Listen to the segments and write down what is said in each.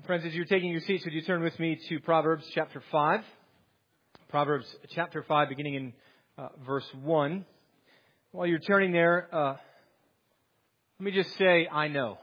Friends, as you're taking your seats, would you turn with me to Proverbs chapter 5? Proverbs chapter 5, beginning in verse 1. While you're turning there, let me just say, I know.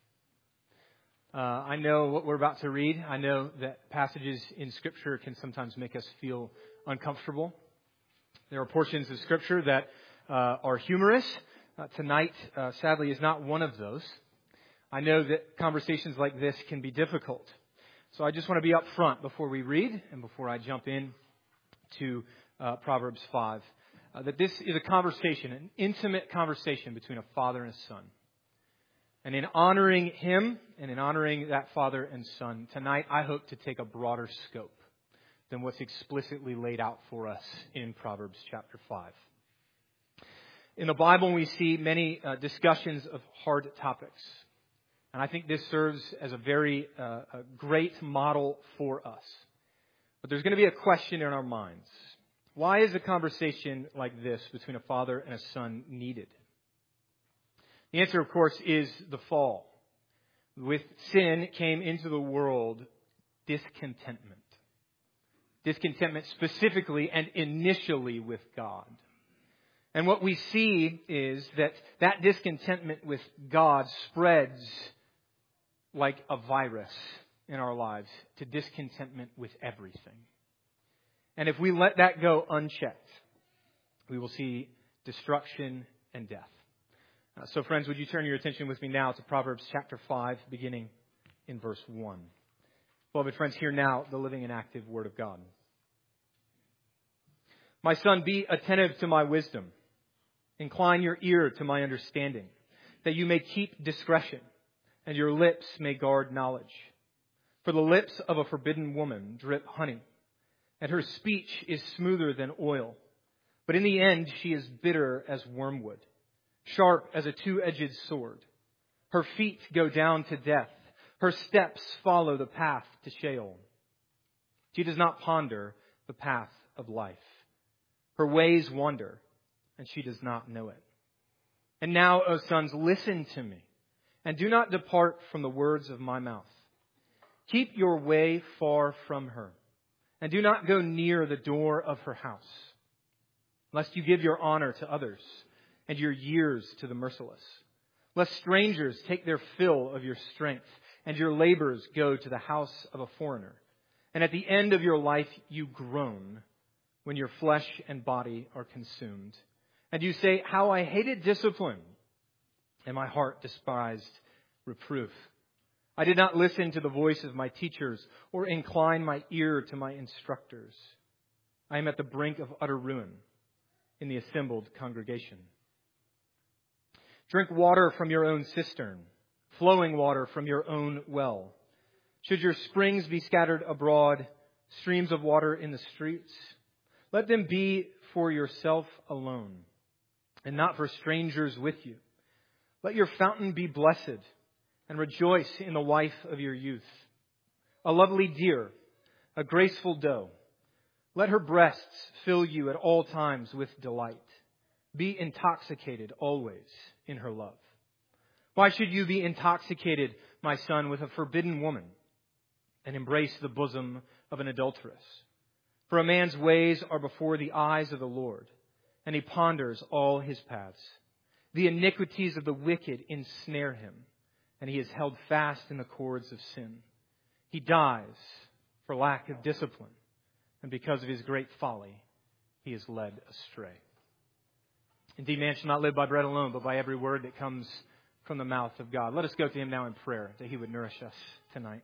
I know what we're about to read. I know that passages in Scripture can sometimes make us feel uncomfortable. There are portions of Scripture that are humorous. Tonight, sadly, is not one of those. I know that conversations like this can be difficult. So I just want to be up front before we read and before I jump in to Proverbs 5. That this is a conversation, an intimate conversation between a father and a son. And in honoring him and in honoring that father and son, tonight I hope to take a broader scope than what's explicitly laid out for us in Proverbs chapter 5. In the Bible, we see many discussions of hard topics. And I think this serves as a very great model for us. But there's going to be a question in our minds. Why is a conversation like this between a father and a son needed? The answer, of course, is the fall. With sin came into the world discontentment. Discontentment specifically and initially with God. And what we see is that discontentment with God spreads like a virus in our lives to discontentment with everything. And if we let that go unchecked, we will see destruction and death. So friends, would you turn your attention with me now to Proverbs chapter 5, beginning in verse 1. Beloved friends, hear now the living and active Word of God. My son, be attentive to my wisdom. Incline your ear to my understanding, that you may keep discretion, and your lips may guard knowledge. For the lips of a forbidden woman drip honey, and her speech is smoother than oil. But in the end she is bitter as wormwood, sharp as a two-edged sword. Her feet go down to death. Her steps follow the path to Sheol. She does not ponder the path of life. Her ways wander, and she does not know it. And now, O sons, listen to me, and do not depart from the words of my mouth. Keep your way far from her, and do not go near the door of her house, lest you give your honor to others, and your years to the merciless. Lest strangers take their fill of your strength, and your labors go to the house of a foreigner. And at the end of your life you groan, when your flesh and body are consumed. And you say, how I hated discipline, and my heart despised reproof. I did not listen to the voice of my teachers, or incline my ear to my instructors. I am at the brink of utter ruin in the assembled congregation. Drink water from your own cistern, flowing water from your own well. Should your springs be scattered abroad, streams of water in the streets, let them be for yourself alone, and not for strangers with you. Let your fountain be blessed, and rejoice in the wife of your youth. A lovely deer, a graceful doe. Let her breasts fill you at all times with delight. Be intoxicated always in her love. Why should you be intoxicated, my son, with a forbidden woman, and embrace the bosom of an adulteress? For a man's ways are before the eyes of the Lord, and he ponders all his paths. The iniquities of the wicked ensnare him, and he is held fast in the cords of sin. He dies for lack of discipline, and because of his great folly, he is led astray. Indeed, man shall not live by bread alone, but by every word that comes from the mouth of God. Let us go to him now in prayer, that he would nourish us tonight.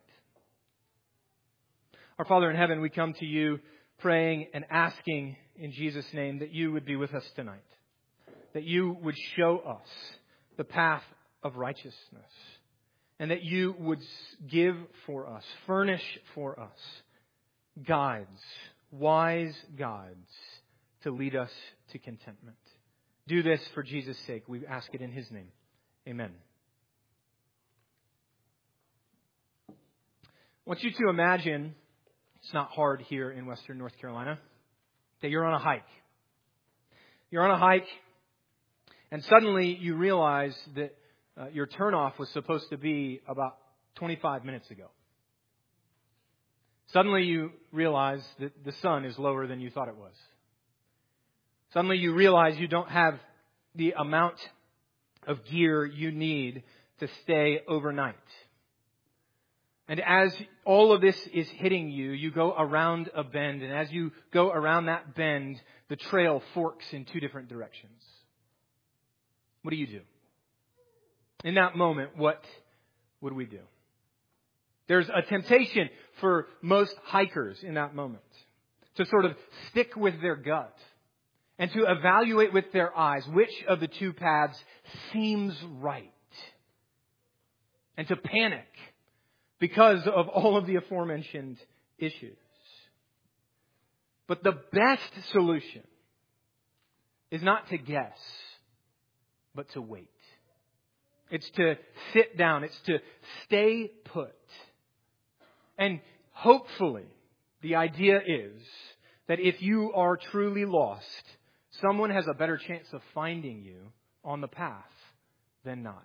Our Father in heaven, we come to you praying and asking in Jesus' name that you would be with us tonight. That you would show us the path of righteousness. And that you would give for us, furnish for us guides, wise guides to lead us to contentment. Do this for Jesus' sake. We ask it in his name. Amen. I want you to imagine, it's not hard here in Western North Carolina, that you're on a hike. You're on a hike, and suddenly you realize that your turnoff was supposed to be about 25 minutes ago. Suddenly you realize that the sun is lower than you thought it was. Suddenly you realize you don't have the amount of gear you need to stay overnight. And as all of this is hitting you, you go around a bend. And as you go around that bend, the trail forks in two different directions. What do you do? In that moment, what would we do? There's a temptation for most hikers in that moment to sort of stick with their gut and to evaluate with their eyes which of the two paths seems right. And to panic because of all of the aforementioned issues. But the best solution is not to guess, but to wait. It's to sit down. It's to stay put. And hopefully, the idea is that if you are truly lost, someone has a better chance of finding you on the path than not.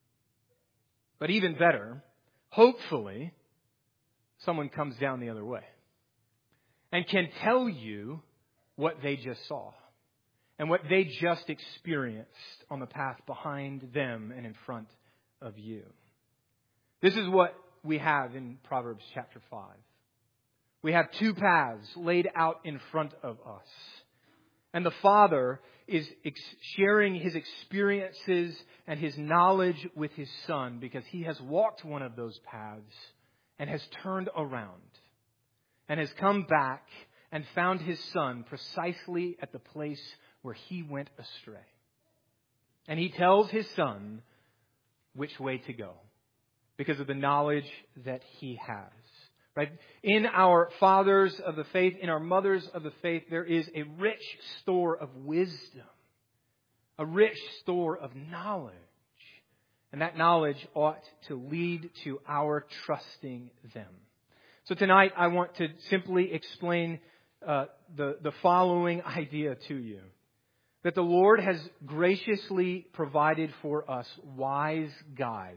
But even better, hopefully, someone comes down the other way and can tell you what they just saw and what they just experienced on the path behind them and in front of you. This is what we have in Proverbs chapter 5. We have two paths laid out in front of us. And the Father is sharing His experiences and His knowledge with His Son because He has walked one of those paths and has turned around and has come back and found His Son precisely at the place where He went astray. And He tells His Son which way to go because of the knowledge that He has. Right? In our fathers of the faith, in our mothers of the faith, there is a rich store of wisdom, a rich store of knowledge. And that knowledge ought to lead to our trusting them. So tonight I want to simply explain the following idea to you. That the Lord has graciously provided for us wise guides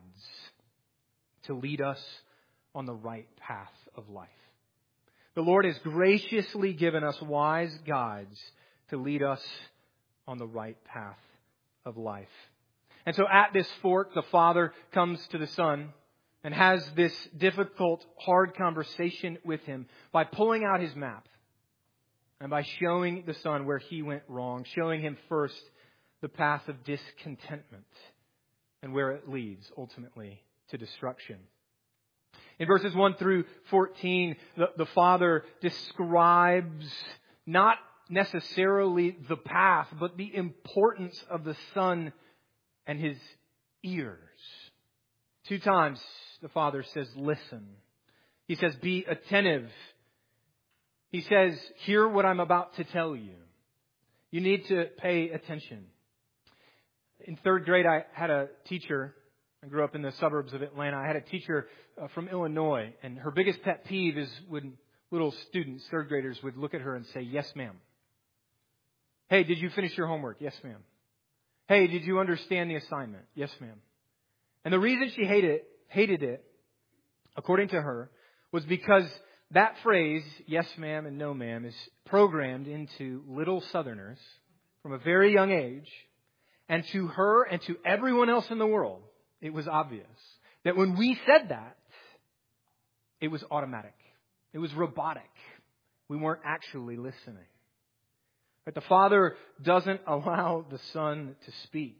to lead us on the right path of life. The Lord has graciously given us wise guides to lead us on the right path of life. And so at this fork, the Father comes to the Son and has this difficult, hard conversation with him by pulling out his map and by showing the Son where he went wrong, showing him first the path of discontentment and where it leads ultimately to destruction. In verses 1 through 14, the Father describes not necessarily the path, but the importance of the Son and His ears. 2 times the Father says, listen. He says, be attentive. He says, hear what I'm about to tell you. You need to pay attention. In 3rd grade, I had a teacher. I grew up in the suburbs of Atlanta. I had a teacher from Illinois, and her biggest pet peeve is when little students, 3rd graders, would look at her and say, yes, ma'am. Hey, did you finish your homework? Yes, ma'am. Hey, did you understand the assignment? Yes, ma'am. And the reason she hated it, according to her, was because that phrase, yes, ma'am and no, ma'am, is programmed into little Southerners from a very young age. And to her and to everyone else in the world, it was obvious that when we said that, it was automatic. It was robotic. We weren't actually listening. But the Father doesn't allow the Son to speak.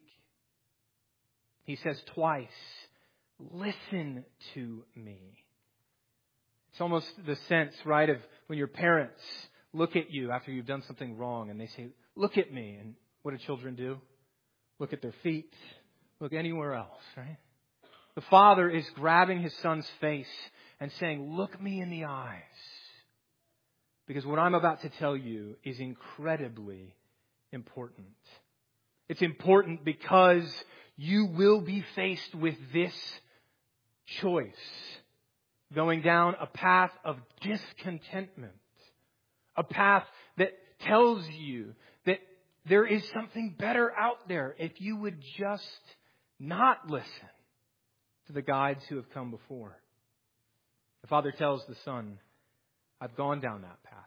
He says twice, listen to me. It's almost the sense, right, of when your parents look at you after you've done something wrong and they say, look at me. And what do children do? Look at their feet. Look anywhere else, right? The Father is grabbing His Son's face and saying, look me in the eyes. Because what I'm about to tell you is incredibly important. It's important because you will be faced with this choice. Going down a path of discontentment. A path that tells you that there is something better out there if you would just not listen to the guides who have come before. The Father tells the Son, I've gone down that path.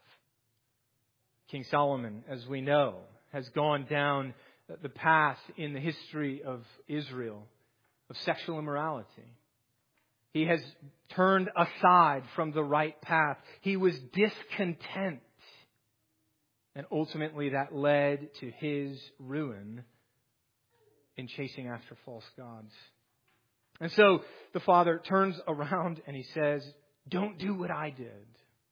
King Solomon, as we know, has gone down the path in the history of Israel of sexual immorality. He has turned aside from the right path. He was discontent. And ultimately that led to his ruin in chasing after false gods. And so the father turns around and he says, don't do what I did.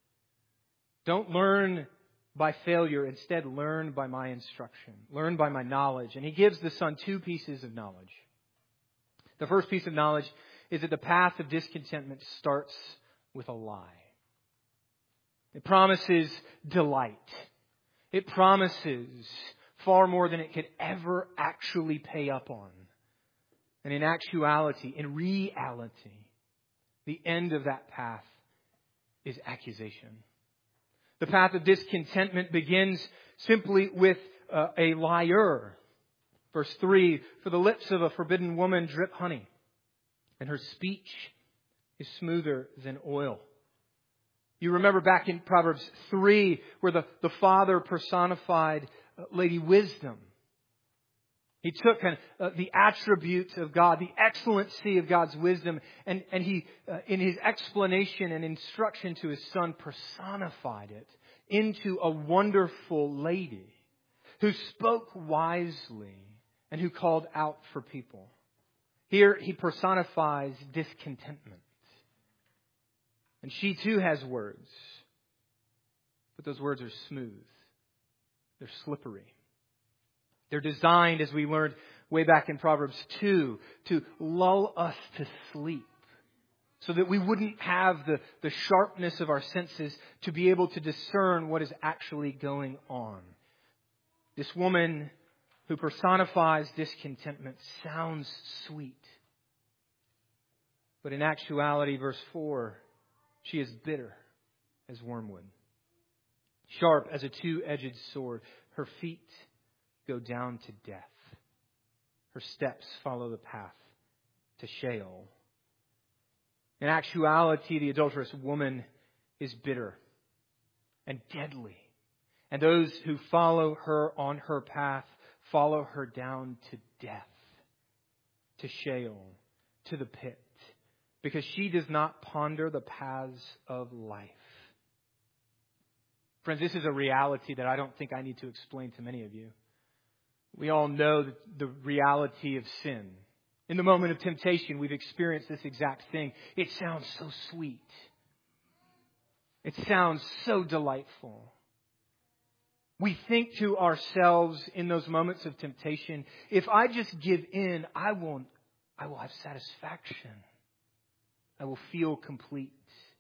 Don't learn by failure. Instead, learn by my instruction. Learn by my knowledge. And he gives the son two pieces of knowledge. The first piece of knowledge is that the path of discontentment starts with a lie. It promises delight. It promises far more than it could ever actually pay up on. And in actuality, in reality, the end of that path is accusation. The path of discontentment begins simply with a liar. Verse 3, for the lips of a forbidden woman drip honey, and her speech is smoother than oil. You remember back in Proverbs 3 where the father personified Lady Wisdom. He took the attributes of God, the excellency of God's wisdom, and he, in his explanation and instruction to his son, personified it into a wonderful lady who spoke wisely and who called out for people. Here he personifies discontentment. And she too has words, but those words are smooth. They're slippery. They're designed, as we learned way back in Proverbs 2, to lull us to sleep so that we wouldn't have the sharpness of our senses to be able to discern what is actually going on. This woman who personifies discontentment sounds sweet. But in actuality, verse 4, she is bitter as wormwood, sharp as a two-edged sword. Her feet go down to death. Her steps follow the path to Sheol. In actuality, the adulterous woman is bitter and deadly. And those who follow her on her path follow her down to death, to Sheol, to the pit, because she does not ponder the paths of life. Friends, this is a reality that I don't think I need to explain to many of you. We all know the reality of sin. In the moment of temptation, we've experienced this exact thing. It sounds so sweet. It sounds so delightful. We think to ourselves in those moments of temptation, if I just give in, I will have satisfaction. I will feel complete.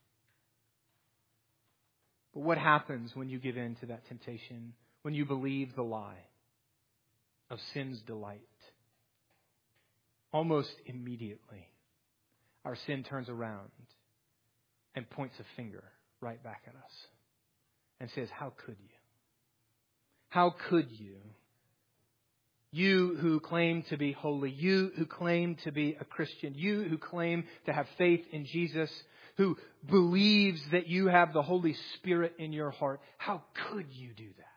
But what happens when you give in to that temptation? When you believe the lie of sin's delight? Almost immediately, our sin turns around and points a finger right back at us and says, how could you? How could you? You who claim to be holy, you who claim to be a Christian, you who claim to have faith in Jesus, who believes that you have the Holy Spirit in your heart, how could you do that?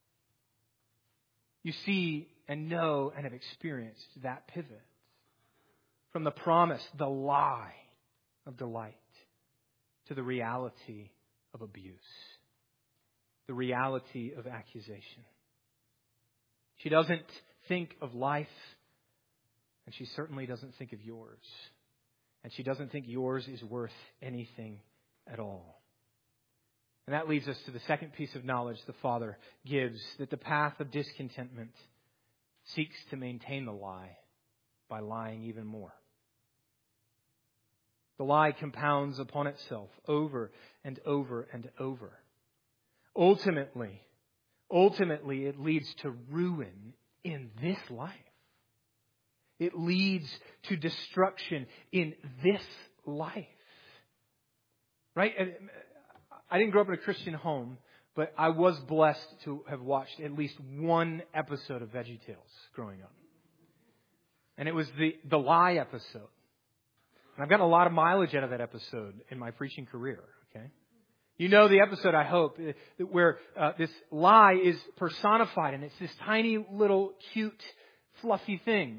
You see and know and have experienced that pivot from the promise, the lie of delight, to the reality of abuse, the reality of accusation. She doesn't think of life, and she certainly doesn't think of yours. And she doesn't think yours is worth anything at all. And that leads us to the second piece of knowledge the Father gives, that the path of discontentment seeks to maintain the lie by lying even more. The lie compounds upon itself over and over and over. Ultimately, it leads to ruin in this life. It leads to destruction in this life. Right? I didn't grow up in a Christian home, but I was blessed to have watched at least one episode of VeggieTales growing up. And it was the lie episode. And I've gotten a lot of mileage out of that episode in my preaching career. Okay? You know the episode, I hope, where this lie is personified, and it's this tiny little cute, fluffy thing.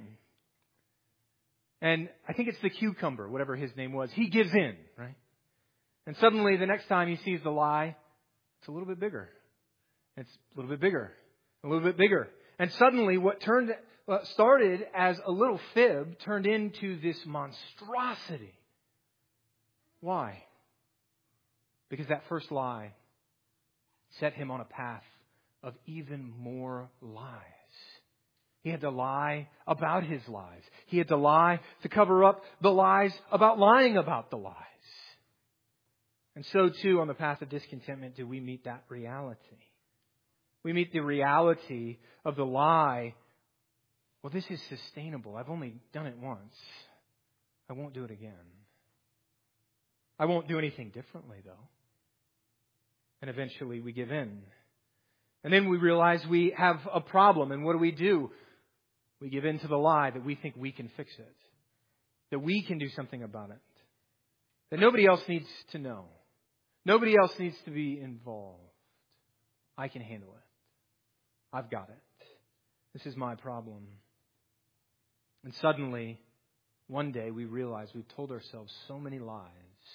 And I think it's the cucumber, whatever his name was. He gives in, right? And suddenly, the next time he sees the lie, it's a little bit bigger. It's a little bit bigger, a little bit bigger. And suddenly, what started as a little fib turned into this monstrosity. Why? Because that first lie set him on a path of even more lies. He had to lie about his lies. He had to lie to cover up the lies about lying about the lies. And so too, on the path of discontentment, do we meet that reality. We meet the reality of the lie. Well, this is sustainable. I've only done it once. I won't do it again. I won't do anything differently, though. And eventually we give in. And then we realize we have a problem. And what do? We give in to the lie that we think we can fix it. That we can do something about it. That nobody else needs to know. Nobody else needs to be involved. I can handle it. I've got it. This is my problem. And suddenly, one day we realize we've told ourselves so many lies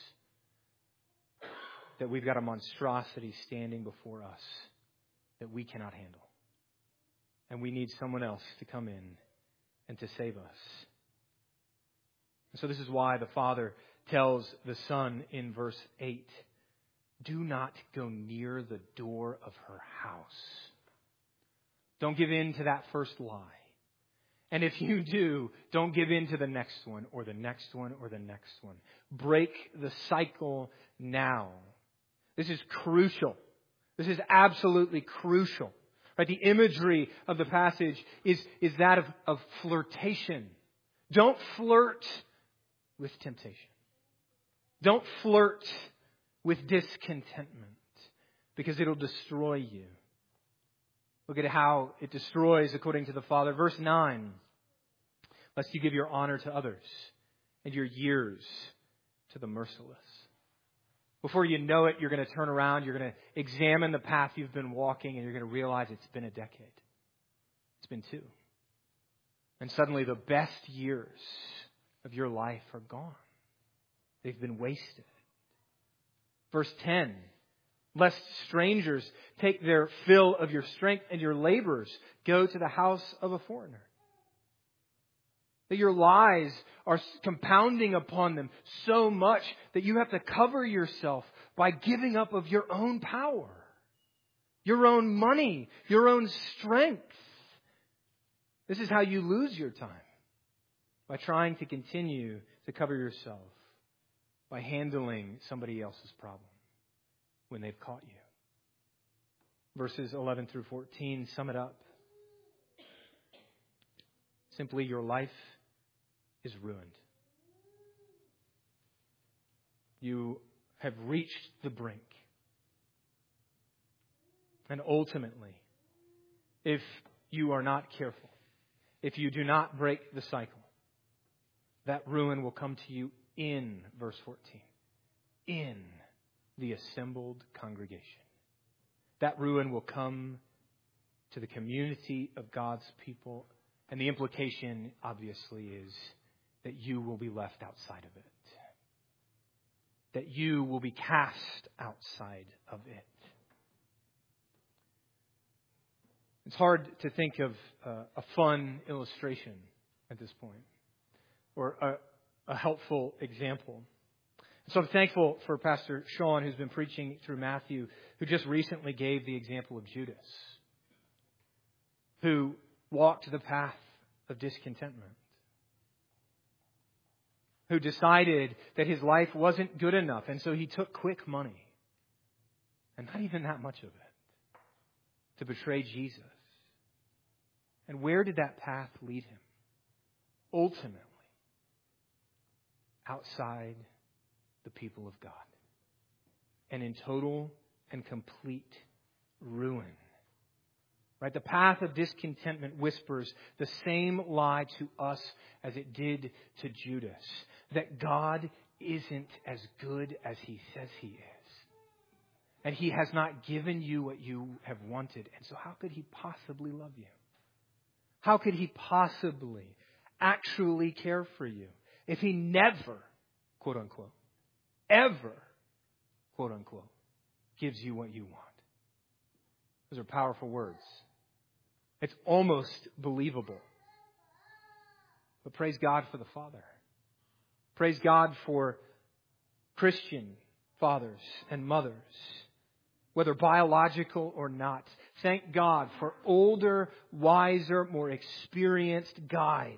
that we've got a monstrosity standing before us that we cannot handle. And we need someone else to come in and to save us. And so this is why the Father tells the Son in verse 8, do not go near the door of her house. Don't give in to that first lie. And if you do, don't give in to the next one or the next one or the next one. Break the cycle now. This is crucial. This is absolutely crucial. Right? The imagery of the passage is that of flirtation. Don't flirt with temptation. Don't flirt with discontentment because it'll destroy you. Look at how it destroys according to the Father. Verse 9. Lest you give your honor to others and your years to the merciless. Before you know it, you're going to turn around, you're going to examine the path you've been walking, and you're going to realize it's been a decade. It's been 2. And suddenly the best years of your life are gone. They've been wasted. Verse 10. Lest strangers take their fill of your strength and your labors go to the house of a foreigner. That your lies are compounding upon them so much that you have to cover yourself by giving up of your own power, your own money, your own strength. This is how you lose your time, by trying to continue to cover yourself, by handling somebody else's problem when they've caught you. Verses 11 through 14 sum it up. Simply, your life is ruined. You have reached the brink. And ultimately, if you are not careful, if you do not break the cycle, that ruin will come to you in, verse 14, in the assembled congregation. That ruin will come to the community of God's people. And the implication, obviously, is that you will be left outside of it. That you will be cast outside of it. It's hard to think of a fun illustration at this point, or a helpful example. So I'm thankful for Pastor Sean, who's been preaching through Matthew, who just recently gave the example of Judas, who walked the path of discontentment, who decided that his life wasn't good enough, and so he took quick money, and not even that much of it, to betray Jesus. And where did that path lead him? Ultimately, outside the people of God, and in total and complete ruin. Right? The path of discontentment whispers the same lie to us as it did to Judas. That God isn't as good as he says he is. And He has not given you what you have wanted. And so how could He possibly love you? How could He possibly actually care for you if He never, quote unquote, ever, quote unquote, gives you what you want? Those are powerful words. It's almost believable. But praise God for the Father. Praise God for Christian fathers and mothers, whether biological or not. Thank God for older, wiser, more experienced guides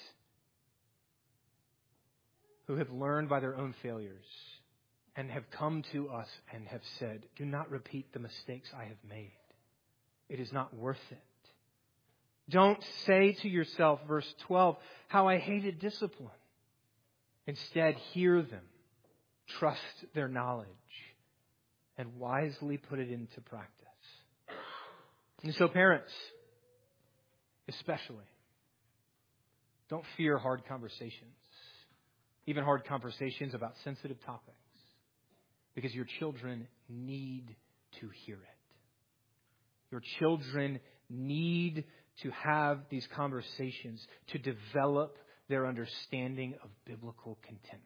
who have learned by their own failures and have come to us and have said, do not repeat the mistakes I have made. It is not worth it. Don't say to yourself, verse 12, how I hated discipline. Instead, hear them, trust their knowledge, and wisely put it into practice. And so parents, especially, don't fear hard conversations, even hard conversations about sensitive topics, because your children need to hear it. Your children need to have these conversations to develop their understanding of biblical contentment.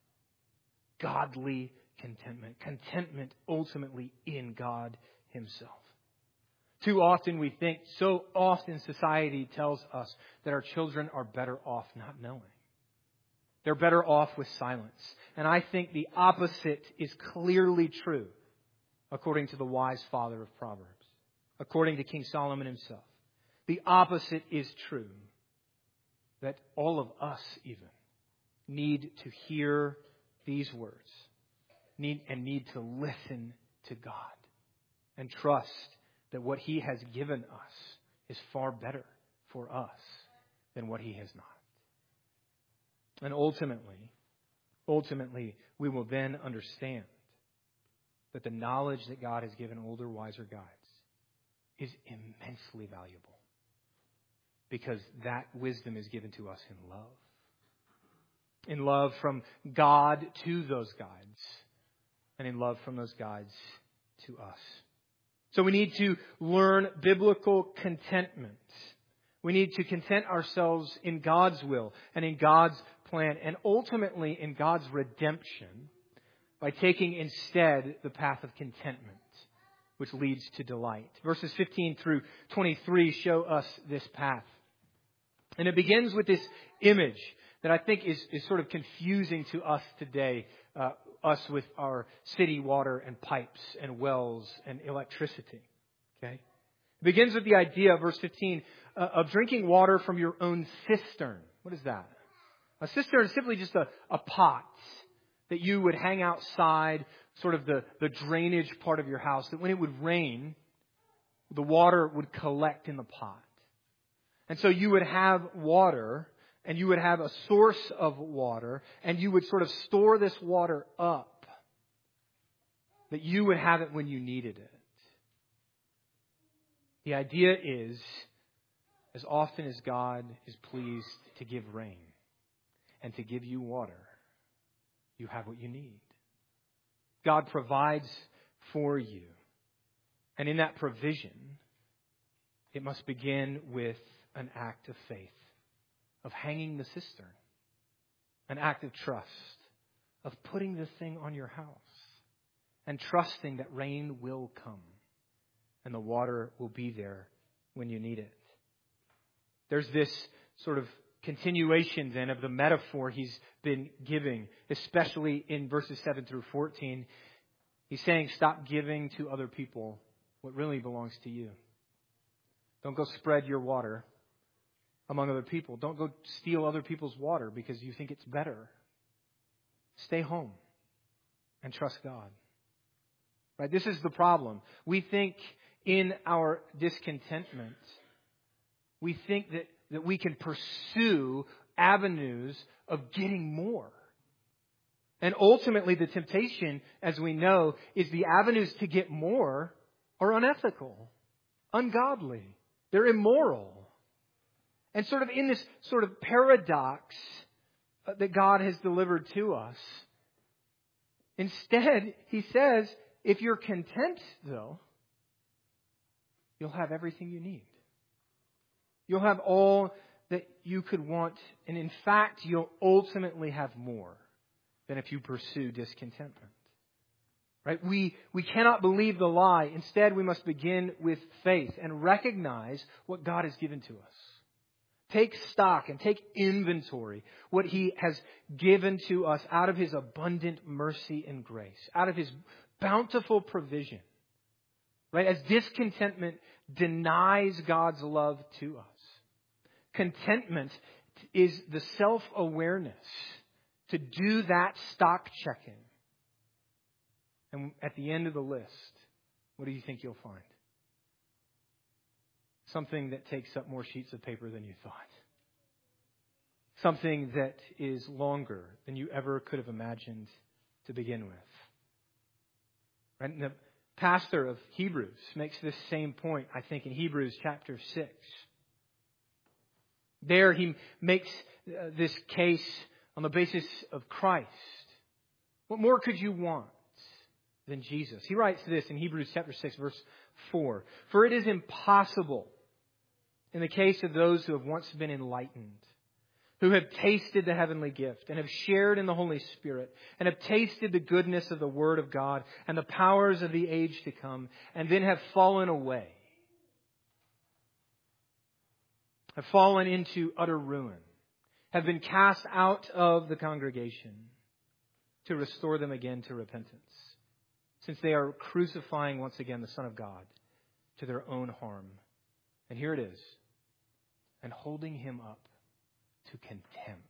Godly contentment. Contentment ultimately in God Himself. Too often we think, so often society tells us that our children are better off not knowing. They're better off with silence. And I think the opposite is clearly true, according to the wise father of Proverbs, according to King Solomon himself. The opposite is true, that all of us even need to hear these words, need to listen to God and trust that what He has given us is far better for us than what He has not. And ultimately, we will then understand that the knowledge that God has given older, wiser guides is immensely valuable, because that wisdom is given to us in love. In love from God to those guides, and in love from those guides to us. So we need to learn biblical contentment. We need to content ourselves in God's will and in God's plan, and ultimately in God's redemption, by taking instead the path of contentment, which leads to delight. Verses 15 through 23 show us this path. And it begins with this image that I think is sort of confusing to us today, us with our city water and pipes and wells and electricity. Okay? It begins with the idea, verse 15, of drinking water from your own cistern. What is that? A cistern is simply just a pot that you would hang outside sort of the drainage part of your house, that when it would rain, the water would collect in the pot. And so you would have water, and you would have a source of water, and you would sort of store this water up, that you would have it when you needed it. The idea is, as often as God is pleased to give rain and to give you water, you have what you need. God provides for you. And in that provision, it must begin with an act of faith, of hanging the cistern, an act of trust, of putting the thing on your house and trusting that rain will come and the water will be there when you need it. There's this sort of continuation then of the metaphor he's been giving, especially in verses 7 through 14. He's saying, stop giving to other people what really belongs to you. Don't go spread your water among other people. Don't go steal other people's water because you think it's better. Stay home and trust God. Right? This is the problem. We think in our discontentment, we think that we can pursue avenues of getting more. And ultimately, the temptation, as we know, is the avenues to get more are unethical, ungodly. They're immoral. And sort of in this sort of paradox that God has delivered to us, instead, He says, if you're content, though, you'll have everything you need. You'll have all that you could want. And in fact, you'll ultimately have more than if you pursue discontentment. Right? We cannot believe the lie. Instead, we must begin with faith and recognize what God has given to us. Take stock and take inventory what He has given to us out of His abundant mercy and grace, out of His bountiful provision. Right? As discontentment denies God's love to us, contentment is the self-awareness to do that stock checking. And at the end of the list, what do you think you'll find? Something that takes up more sheets of paper than you thought. Something that is longer than you ever could have imagined to begin with. Right? And the pastor of Hebrews makes this same point, I think, in Hebrews chapter 6. There he makes this case on the basis of Christ. What more could you want than Jesus? He writes this in Hebrews chapter 6, verse 4. For it is impossible in the case of those who have once been enlightened, who have tasted the heavenly gift and have shared in the Holy Spirit and have tasted the goodness of the Word of God and the powers of the age to come, and then have fallen away, have fallen into utter ruin, have been cast out of the congregation, to restore them again to repentance, since they are crucifying once again the Son of God to their own harm. And here it is. And holding Him up to contempt.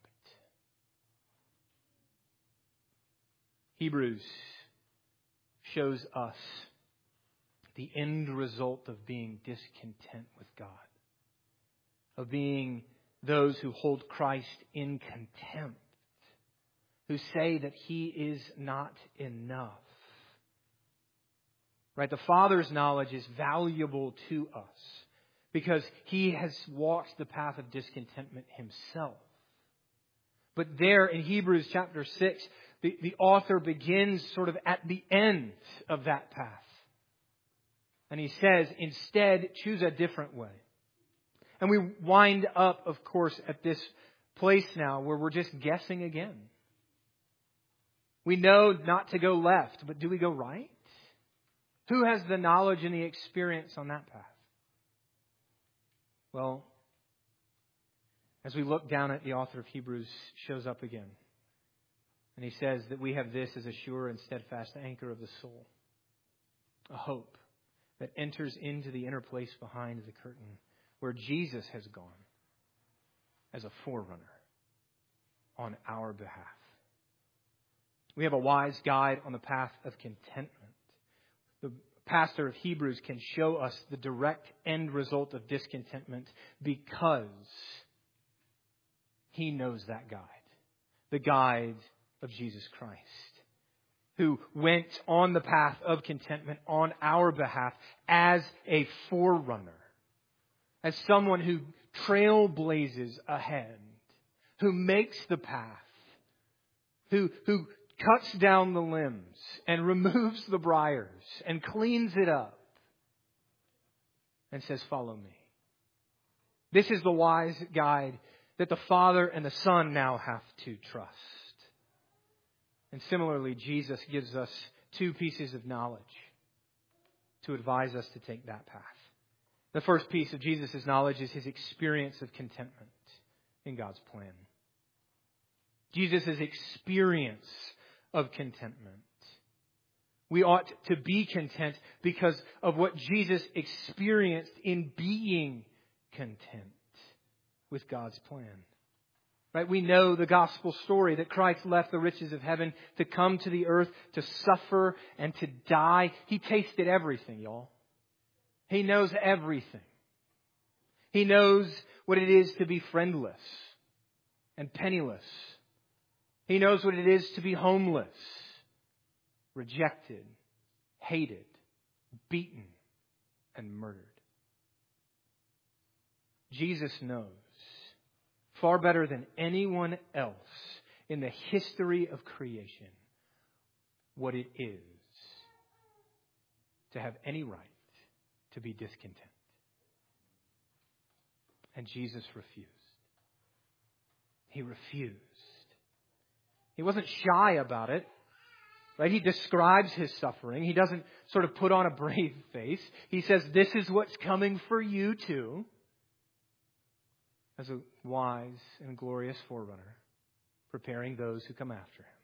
Hebrews shows us the end result of being discontent with God, of being those who hold Christ in contempt, who say that He is not enough. Right? The Father's knowledge is valuable to us because He has walked the path of discontentment Himself. But there in Hebrews chapter 6, the author begins sort of at the end of that path. And he says, instead, choose a different way. And we wind up, of course, at this place now where we're just guessing again. We know not to go left, but do we go right? Who has the knowledge and the experience on that path? Well, as we look down at the author of Hebrews shows up again. And he says that we have this as a sure and steadfast anchor of the soul. A hope that enters into the inner place behind the curtain where Jesus has gone as a forerunner on our behalf. We have a wise guide on the path of contentment. The pastor of Hebrews can show us the direct end result of discontentment because he knows that guide. The guide of Jesus Christ, who went on the path of contentment on our behalf as a forerunner, as someone who trailblazes ahead, who makes the path, who cuts down the limbs and removes the briars and cleans it up and says, follow me. This is the wise guide that the Father and the Son now have to trust. And similarly, Jesus gives us two pieces of knowledge to advise us to take that path. The first piece of Jesus' knowledge is His experience of contentment in God's plan. Jesus' experience of contentment. We ought to be content because of what Jesus experienced in being content with God's plan. Right? We know the gospel story that Christ left the riches of heaven to come to the earth, to suffer and to die. He tasted everything, y'all. He knows everything. He knows what it is to be friendless and penniless. He knows what it is to be homeless, rejected, hated, beaten, and murdered. Jesus knows far better than anyone else in the history of creation what it is to have any right to be discontent. And Jesus refused. He refused. He wasn't shy about it. Right? He describes his suffering. He doesn't sort of put on a brave face. He says, this is what's coming for you too. As a wise and glorious forerunner, preparing those who come after him.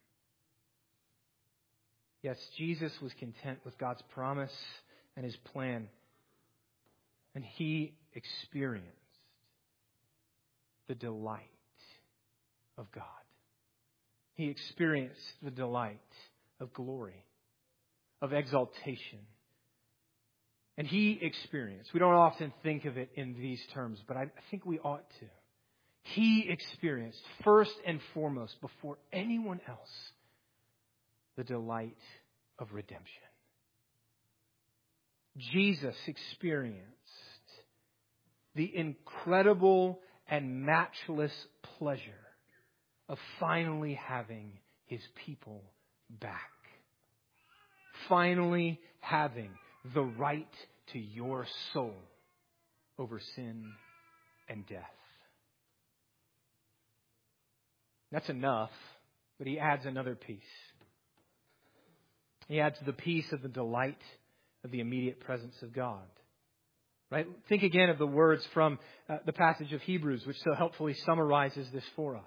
Yes, Jesus was content with God's promise and his plan. And he experienced the delight of God. He experienced the delight of glory, of exaltation. And he experienced, we don't often think of it in these terms, but I think we ought to. He experienced, first and foremost, before anyone else, the delight of redemption. Jesus experienced the incredible and matchless pleasure of finally having his people back. Finally having the right to your soul over sin and death. That's enough, but he adds another piece. He adds the piece of the delight of the immediate presence of God. Right? Think again of the words from the passage of Hebrews, which so helpfully summarizes this for us.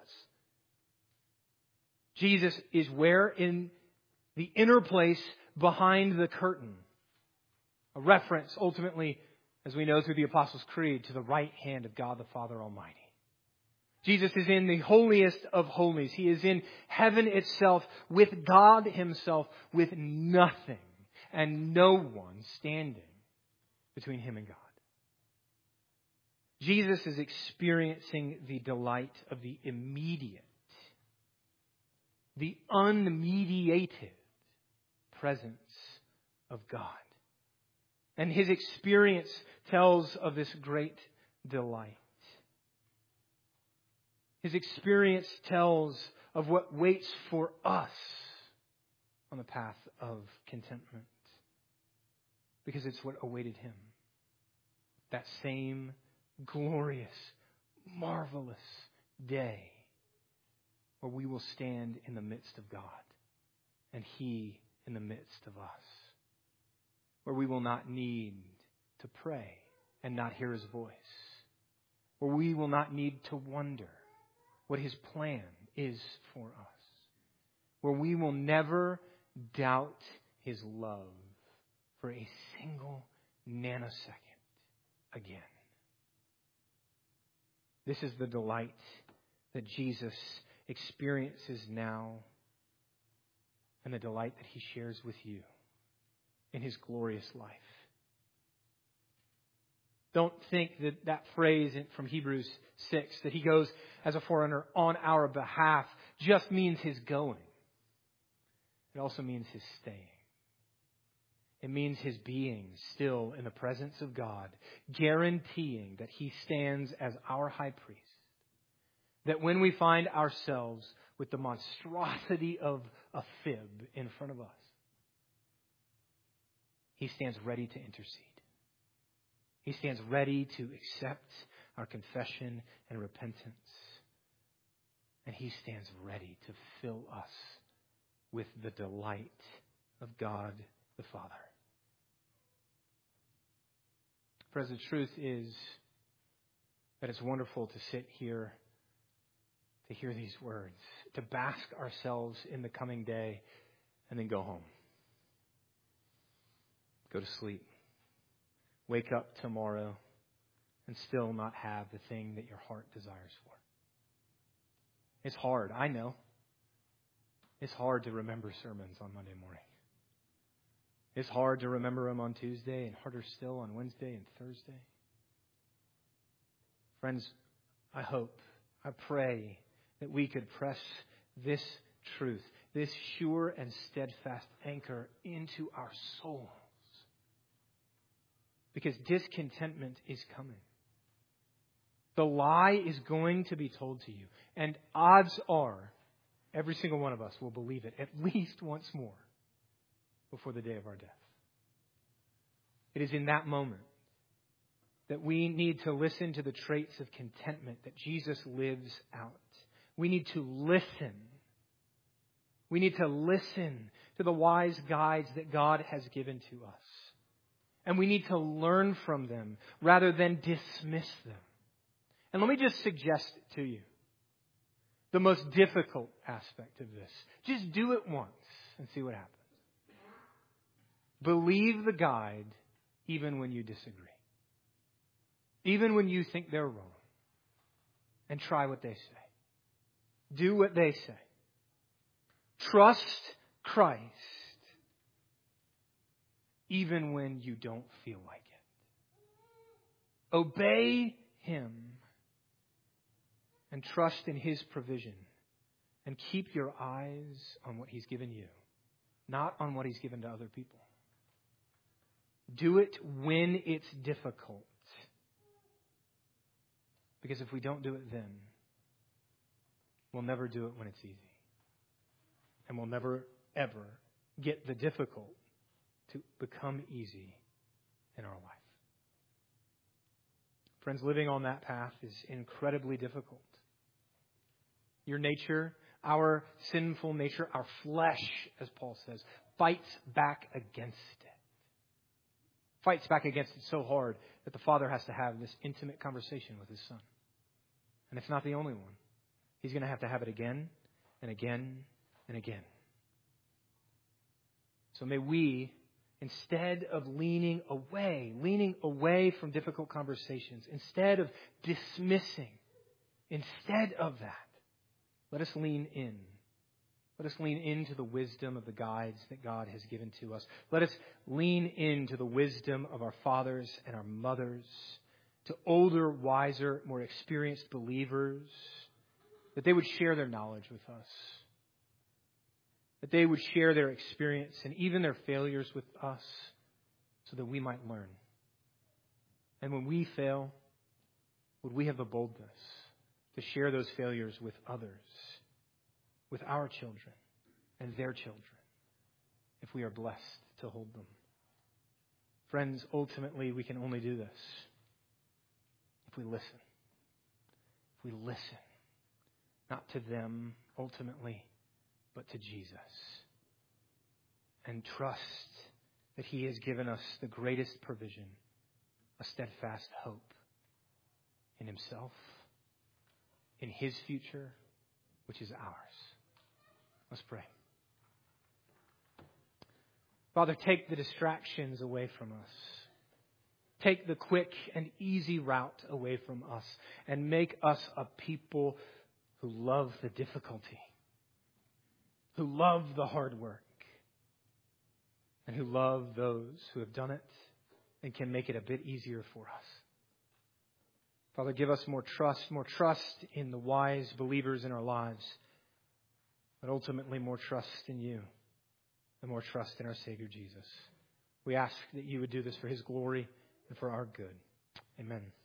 Jesus is where? In the inner place behind the curtain. A reference, ultimately, as we know through the Apostles' Creed, to the right hand of God the Father Almighty. Jesus is in the holiest of holies. He is in heaven itself with God himself, with nothing and no one standing between him and God. Jesus is experiencing the delight of the immediate, the unmediated presence of God. And his experience tells of this great delight. His experience tells of what waits for us on the path of contentment. Because it's what awaited him. That same glorious, marvelous day where we will stand in the midst of God and he in the midst of us. Where we will not need to pray and not hear his voice. Where we will not need to wonder what his plan is for us. Where we will never doubt his love for a single nanosecond again. This is the delight that Jesus experiences now and the delight that he shares with you in his glorious life. Don't think that that phrase from Hebrews 6, that he goes as a forerunner on our behalf, just means his going. It also means his staying. It means his being still in the presence of God, guaranteeing that he stands as our high priest. That when we find ourselves with the monstrosity of a fib in front of us, he stands ready to intercede. He stands ready to accept our confession and repentance. And he stands ready to fill us with the delight of God the Father. Friends, the truth is that it's wonderful to sit here, to hear these words, to bask ourselves in the coming day, and then go home. Go to sleep. Wake up tomorrow and still not have the thing that your heart desires for. It's hard, I know. It's hard to remember sermons on Monday morning. It's hard to remember them on Tuesday and harder still on Wednesday and Thursday. Friends, I hope, I pray that we could press this truth, this sure and steadfast anchor into our souls. Because discontentment is coming. The lie is going to be told to you. And odds are, every single one of us will believe it at least once more before the day of our death. It is in that moment that we need to listen to the traits of contentment that Jesus lives out. We need to listen. We need to listen to the wise guides that God has given to us. And we need to learn from them rather than dismiss them. And let me just suggest to you the most difficult aspect of this. Just do it once and see what happens. Believe the guide even when you disagree. Even when you think they're wrong. And try what they say. Do what they say. Trust Christ even when you don't feel like it. Obey Him and trust in His provision. And keep your eyes on what He's given you, not on what He's given to other people. Do it when it's difficult. Because if we don't do it then, we'll never do it when it's easy. And we'll never, ever get the difficult to become easy in our life. Friends, living on that path is incredibly difficult. Your nature, our sinful nature, our flesh, as Paul says, fights back against it. Fights back against it so hard that the Father has to have this intimate conversation with His Son. And it's not the only one. He's going to have it again and again and again. So may we, instead of leaning away from difficult conversations, instead of dismissing, instead of that, let us lean in. Let us lean into the wisdom of the guides that God has given to us. Let us lean into the wisdom of our fathers and our mothers, to older, wiser, more experienced believers, that they would share their knowledge with us, that they would share their experience and even their failures with us so that we might learn. And when we fail, would we have the boldness to share those failures with others, with our children and their children, if we are blessed to hold them. Friends, ultimately, we can only do this if we listen. If we listen, not to them ultimately, but to Jesus. And trust that He has given us the greatest provision, a steadfast hope in Himself, in His future, which is ours. Let's pray. Father, take the distractions away from us. Take the quick and easy route away from us and make us a people who love the difficulty, who love the hard work, and who love those who have done it and can make it a bit easier for us. Father, give us more trust in the wise believers in our lives, but ultimately more trust in You and more trust in our Savior Jesus. We ask that You would do this for His glory and for our good. Amen.